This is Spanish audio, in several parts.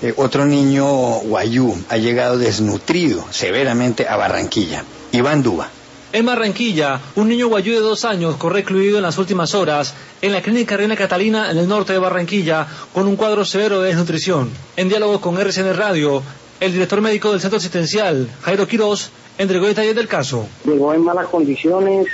Otro niño guayú ha llegado desnutrido severamente a Barranquilla. Iván Duba. En Barranquilla, un niño guayú de 2 años fue recluido en las últimas horas en la clínica Reina Catalina en el norte de Barranquilla con un cuadro severo de desnutrición. En diálogo con RCN Radio, el director médico del centro asistencial, Jairo Quirós, entregó detalles del caso. Llegó en malas condiciones,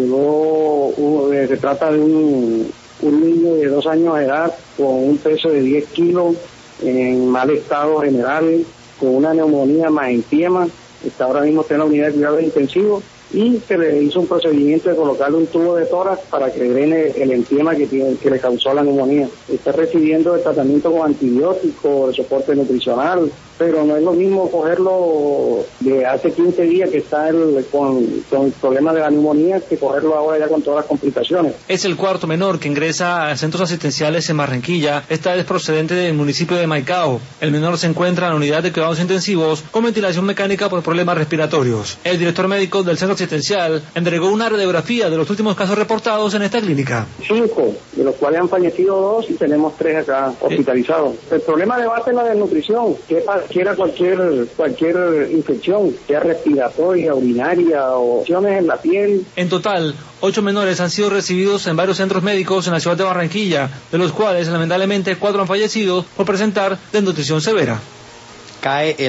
se trata de un niño de 2 años de edad con un peso de 10 kilos, en mal estado general, con una neumonía más enfisema, está ahora mismo en la unidad de cuidados intensivos y se le hizo un procedimiento de colocarle un tubo de tórax para que drene el enfisema que le causó la neumonía. Está recibiendo el tratamiento con antibióticos, de soporte nutricional, pero no es lo mismo cogerlo de hace 15 días que está con el problema de la neumonía que cogerlo ahora ya con todas las complicaciones. Es el cuarto menor que ingresa a centros asistenciales en Barranquilla. Esta vez procedente del municipio de Maicao. El menor se encuentra en la unidad de cuidados intensivos con ventilación mecánica por problemas respiratorios. El director médico del centro asistencial entregó una radiografía de los últimos casos reportados en esta clínica. 5, de los cuales han fallecido 2 y tenemos 3 acá hospitalizados. El problema de base es la desnutrición, que cualquier infección, sea respiratoria, urinaria o infecciones en la piel. En total, 8 menores han sido recibidos en varios centros médicos en la ciudad de Barranquilla, de los cuales lamentablemente 4 han fallecido por presentar desnutrición severa. Cae el